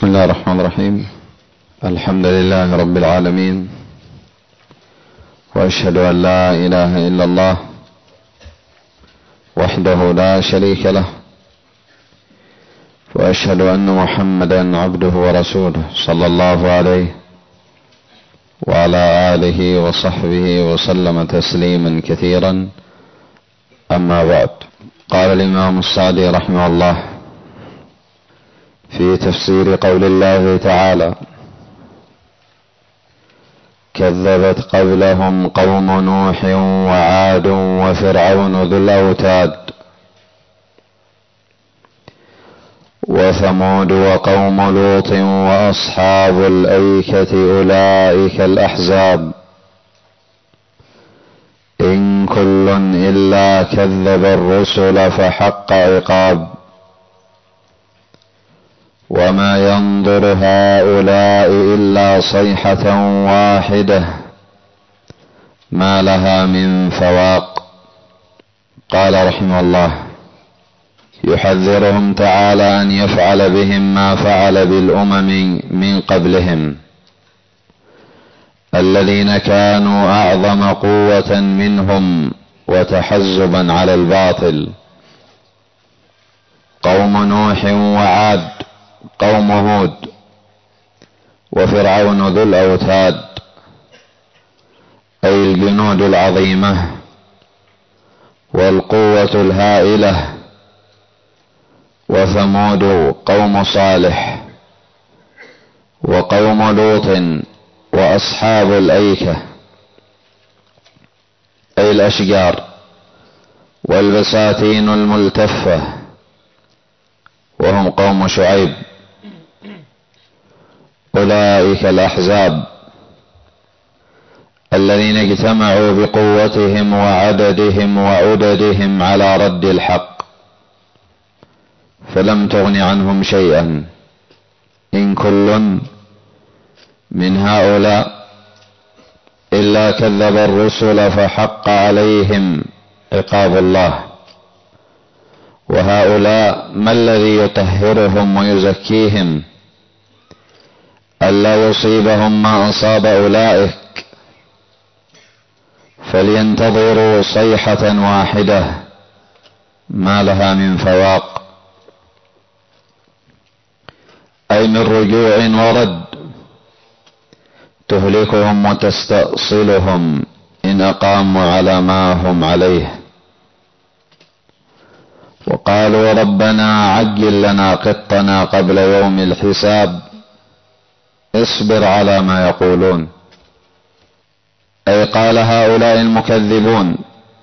بسم الله الرحمن الرحيم. الحمد لله رب العالمين، وأشهد أن لا إله إلا الله وحده لا شريك له، وأشهد أن محمدا عبده ورسوله صلى الله عليه وعلى آله وصحبه وسلم تسليما كثيرا. أما بعد، قال الإمام السعدي رحمه الله في تفسير قول الله تعالى: كذبت قبلهم قوم نوح وعاد وفرعون ذو الأوتاد وثمود وقوم لوط وأصحاب الأيكة أولئك الأحزاب، إن كل إلا كذب الرسل فحق عقاب، وما ينظر هؤلاء إلا صيحة واحدة ما لها من فواق. قال رحمه الله: يحذرهم تعالى أن يفعل بهم ما فعل بالأمم من قبلهم الذين كانوا أعظم قوة منهم وتحزبا على الباطل: قوم نوح وعاد، قوم هود، وفرعون ذو الأوتاد أي الجنود العظيمة والقوة الهائلة، وثمود قوم صالح، وقوم لوط وأصحاب الأيكة أي الأشجار والبساتين الملتفة، وهم قوم شعيب، أولئك الأحزاب الذين اجتمعوا بقوتهم وعددهم وعددهم على رد الحق، فلم تغن عنهم شيئا. إن كل من هؤلاء إلا كذب الرسل فحق عليهم عقاب الله، وهؤلاء ما الذي يطهرهم ويزكيهم ألا يصيبهم ما أصاب أولئك؟ فلينتظروا صيحة واحدة ما لها من فواق، أي من رجوع ورد، تهلكهم وتستأصلهم إن أقاموا على ما هم عليه. وقالوا: ربنا عجل لنا قطنا قبل يوم الحساب اصبر على ما يقولون، أي قال هؤلاء المكذبون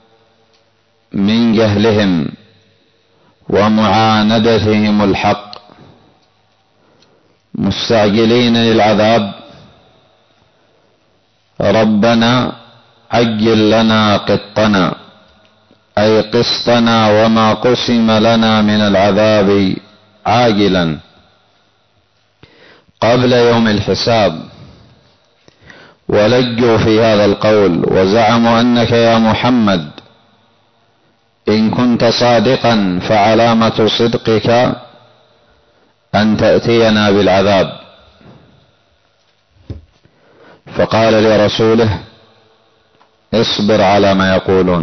من جهلهم ومعاندتهم الحق مستعجلين للعذاب: ربنا عجل لنا قطنا أي قسطنا وما قسم لنا من العذاب عاجلا قبل يوم الحساب. ولجوا في هذا القول وزعموا أنك يا محمد إن كنت صادقا فعلامة صدقك أن تأتينا بالعذاب. فقال لرسوله: اصبر على ما يقولون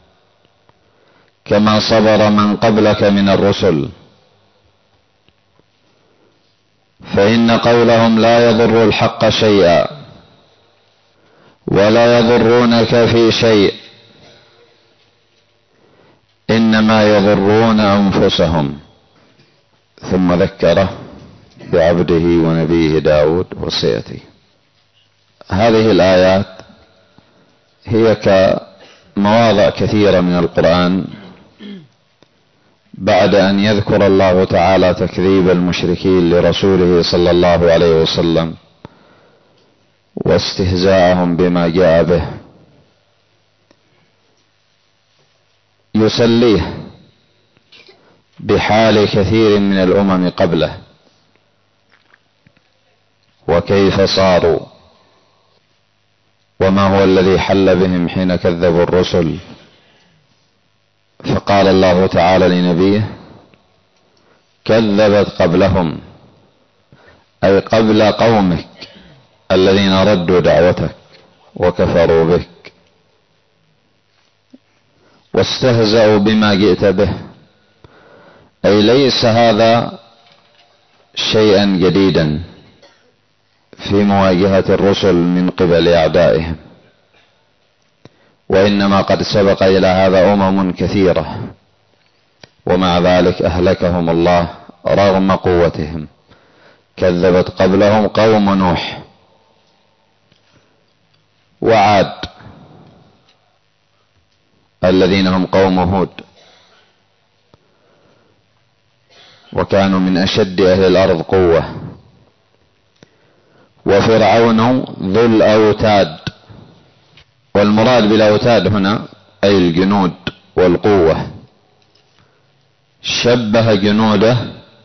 كما صبر من قبلك من الرسل، فإن قولهم لا يضر الحق شيئا ولا يضرونك في شيء، إنما يضرون أنفسهم. ثم ذكره بعبده ونبيه داود وصيته. هذه الآيات هي كمواضع كثيرة من القرآن بعد أن يذكر الله تعالى تكذيب المشركين لرسوله صلى الله عليه وسلم واستهزاءهم بما جاء به، يسليه بحال كثير من الأمم قبله وكيف صاروا وما هو الذي حل بهم حين كذبوا الرسل. فقال الله تعالى لنبيه: كذبت قبلهم أي قبل قومك الذين ردوا دعوتك وكفروا بك واستهزأوا بما جئت به. أي ليس هذا شيئا جديدا في مواجهة الرسل من قبل أعدائهم، وإنما قد سبق إلى هذا أمم كثيرة، ومع ذلك أهلكهم الله رغم قوتهم. كذبت قبلهم قوم نوح وعاد الذين هم قوم هود، وكانوا من أشد أهل الأرض قوة. وفرعون ذو الأوتاد، والمراد بالأوتاد هنا أي الجنود والقوة. شبه جنوده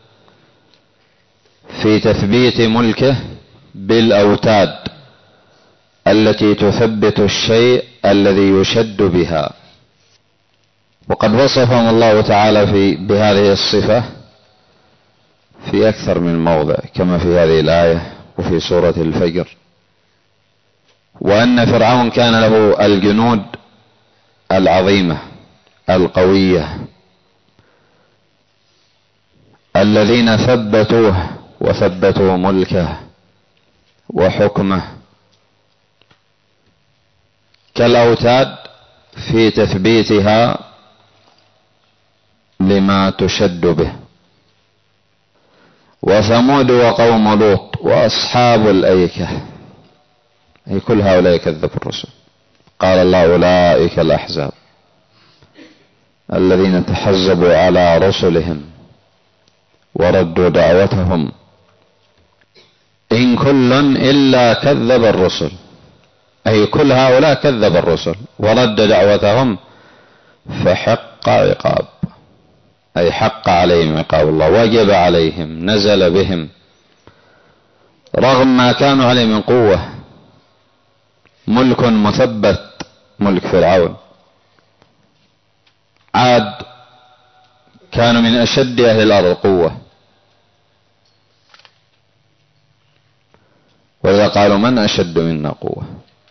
في تثبيت ملكه بالأوتاد التي تثبت الشيء الذي يشد بها. وقد وصفهم الله تعالى بهذه الصفة في أكثر من موضع، كما في هذه الآية وفي سورة الفجر. وأن فرعون كان له الجنود العظيمة القوية الذين ثبتوه وثبتوا ملكه وحكمه، كالأوتاد في تثبيتها لما تشد به. وثمود وقوم لوط وأصحاب الأيكة، أي كل هؤلاء كذبوا الرسل. قال الله أولئك الأحزاب الذين تحزبوا على رسلهم وردوا دعوتهم إن كل إلا كذب الرسل، أي كل هؤلاء كذب الرسل ورد دعوتهم فحق عقاب، أي حق عليهم عقاب الله، وجب عليهم، نزل بهم رغم ما كانوا عليه من قوة. ملك مثبت، ملك فرعون. عاد كانوا من أشد أهل الأرض قوة، وإذا قالوا من أشد منا قوة.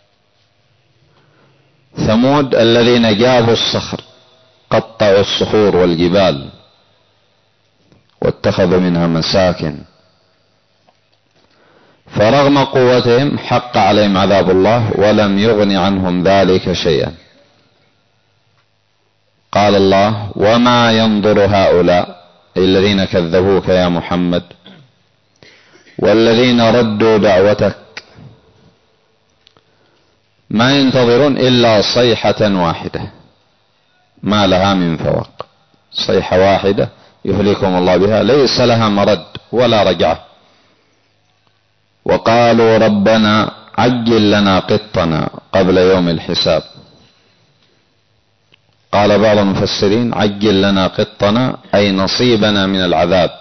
ثمود الذين جابوا الصخر، قطعوا الصخور والجبال واتخذوا منها مساكن، فرغم قوتهم حق عليهم عذاب الله ولم يغن عنهم ذلك شيئا. قال الله وما ينظر هؤلاء الذين كذبوك يا محمد والذين ردوا دعوتك، ما ينتظرون إلا صيحة واحدة ما لها من فوق، صيحة واحدة يهلكهم الله بها ليس لها مرد ولا رجعة. وقالوا ربنا عجل لنا قطنا قبل يوم الحساب. قال بعض المفسرين عجل لنا قطنا أي نصيبنا من العذاب.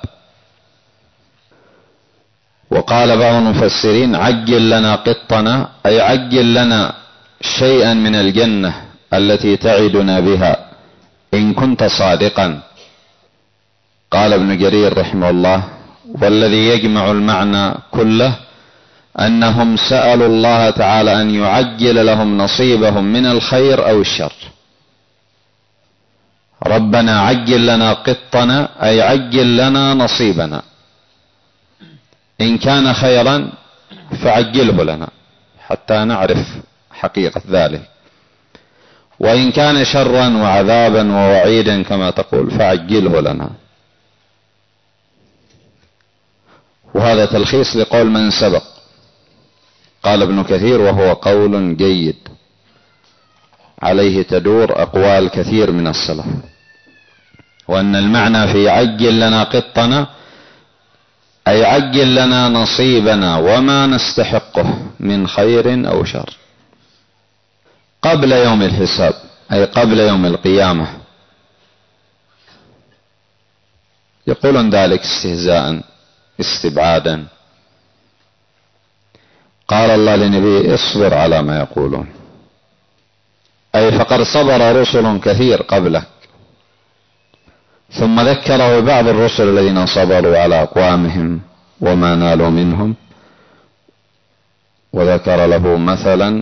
وقال بعض المفسرين عجل لنا قطنا أي عجل لنا شيئا من الجنة التي تعدنا بها إن كنت صادقا. قال ابن جرير رحمه الله والذي يجمع المعنى كله أنهم سألوا الله تعالى أن يعجل لهم نصيبهم من الخير أو الشر. ربنا عجل لنا قطنا أي عجل لنا نصيبنا، إن كان خيرا فعجله لنا حتى نعرف حقيقة ذلك، وإن كان شرا وعذابا ووعيدا كما تقول فعجله لنا. وهذا تلخيص لقول من سبق. قال ابن كثير وهو قول جيد عليه تدور أقوال كثير من السلف، وأن المعنى في عجل لنا قطنا أي عجل لنا نصيبنا وما نستحقه من خير أو شر قبل يوم الحساب، أي قبل يوم القيامة. يقولون ذلك استهزاء استبعادا. قال الله لنبيه اصبر على ما يقولون، أي فقد صبر رسل كثير قبلك، ثم ذكره بعض الرسل الذين صبروا على أقوامهم وما نالوا منهم، وذكر له مثلا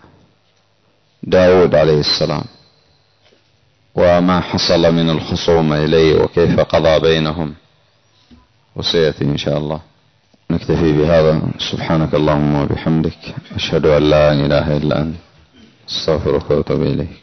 داود عليه السلام وما حصل من الخصومة إليه وكيف قضى بينهم، وسيأتي إن شاء الله. نكتفي بهذا. سبحانك اللهم وبحمدك، أشهد أن لا إله إلا أنت، استغفرك وأتوب إليك.